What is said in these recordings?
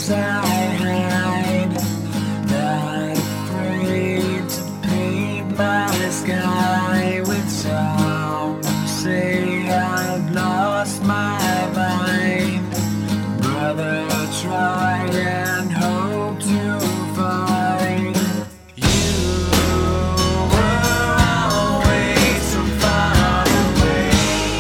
I hide, not afraid to paint my sky with some say I've lost my mind. Brother, try and hope to find you were always so far away.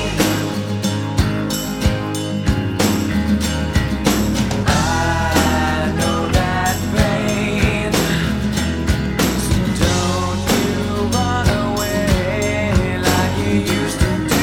I know that pain, so don't you run away like you used to do.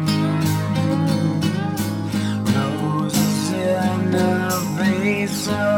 Roses in a vase of